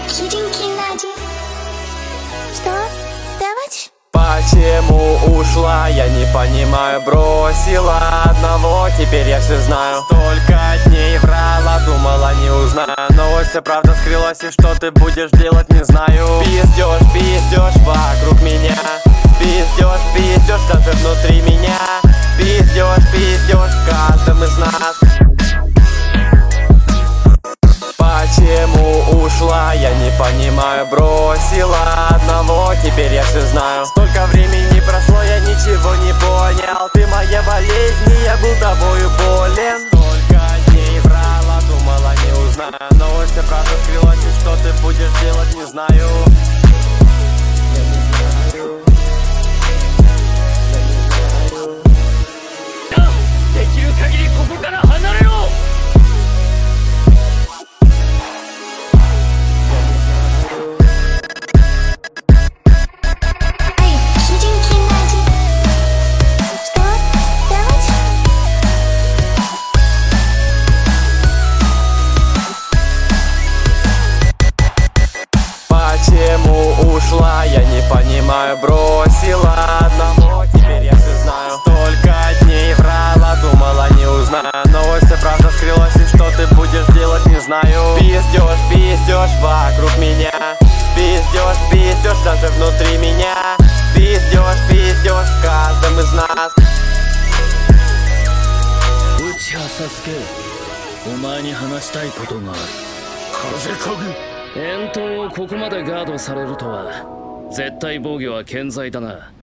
Что? Давать? Почему ушла, я не понимаю. Бросила одного, теперь я все знаю. Столько дней врала, думала не узнаю. Но вот вся правда скрылась, и что ты будешь делать, не знаю. Пиздёшь, пиздёшь вокруг меня. Пиздёшь, пиздёшь даже внутри меня. Пиздёшь, пиздёшь в каждом из нас. Почему ушла, я не понимаю. Бросила одного, теперь я все знаю. Столько времени прошло, я ничего не понял. Ты моя болезнь, и я был тобою болен. Столько дней врала, думала не узнаю. Но вот вся правда скрылась, и что ты будешь делать, не знаю. Что? Давать? Почему ушла, я не понимаю. Бросила одного, теперь я все знаю. Столько дней врала, думала не узнаю. Но вот вся правда скрылась, и что ты будешь делать, не знаю. Пиздёшь, пиздёшь вокруг меня. Пиздёшь, пиздёшь даже внутри меня. Пиздёшь, пиздёшь в каждом из нас. 内葉サスケ、お前に話したいことがある。風かぐ遠投をここまでガードされるとは。絶対防御は健在だな。